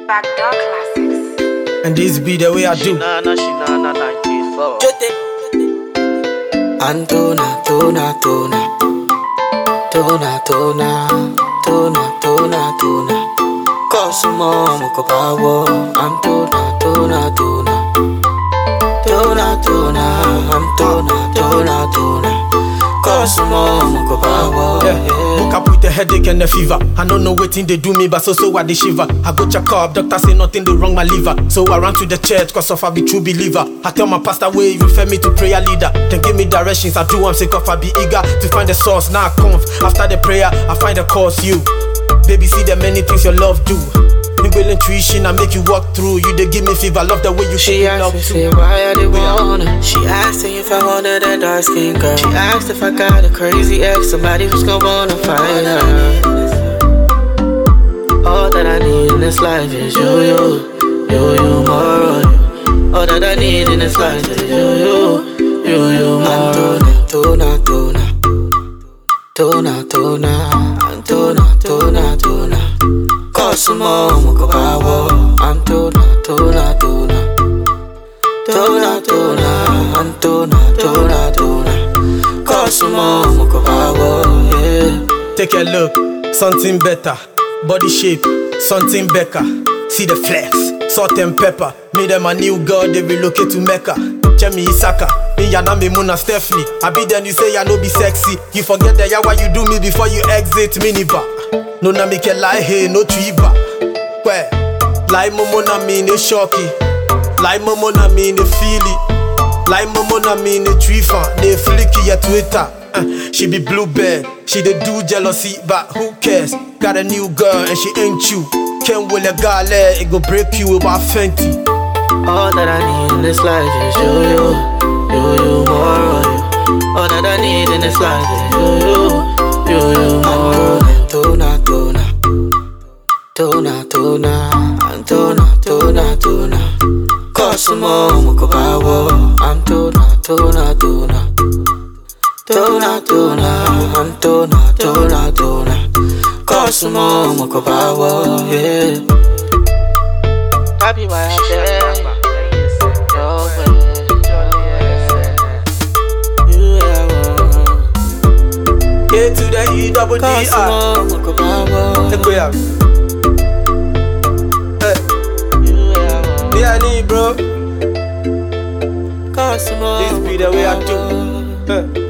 Backdoor Classics. And this be the way I do. Shinana 94. Antona, tona, tona, tona, tona, tona, tona, tona. Cosmo, moko power. Antona, tona, tona, tona, tona, Antona, tona, tona. Cosmo, moko power. Woke up with a headache and a fever. I don't know what thing they do me, but so I they shiver. I go check up, doctor say nothing they wrong my liver. So I ran to the church, cause of I be true believer. I tell my pastor way, you refer me to prayer leader. Then give me directions, I do I'm sick of I be eager to find the source. Now I come after the prayer, I find the cause you. Baby, see the many things your love do. Me will intuition, I make you walk through. You they give me fever, love the way you She asked me, say, why I did wanna. She asked me if I wanted a dark skin girl. She asked if I got a crazy ex, somebody who's gonna wanna fight her. All that I need in this life is you, more of you. All that I need in this life is you, more. Antona, tona, tona, tona, tona, tona. Cosmo, moko power. Antona, tona, tona, tona, tona, Antona, tona, tona. Cosmo, moko power, yeah. Take a look, something better. Body shape, something better. See the flex, salt and pepper. Made them a new girl, they relocate to Mecca. Chemi Isaka, in Yaname Muna Stephanie. I be then you say I no be sexy. You forget that ya why you do me before you exit minibar. No na make a lie hey, no triba. Where? Like momo na me ne shocky. Like momo na me ne feely. Like momo na me ne trifa. Ne flicky ya Twitter. She be bluebird, she dey do jealousy, but who cares? Got a new girl and she ain't you. Can't will a guy let it go break you about Fenty. All that I need in this life is you, more of you. All that I need in this life is you, more. Antona, tona, tona, tona, Antona, tona, tona. Cosmo, moko power. Antona, tona, tona, tona, tona, Antona, tona, tona. Cosmo, moko power, yeah. Happy why I say, A to the E double D R. Let's go out. Yeah, I need bro. This be the way I do.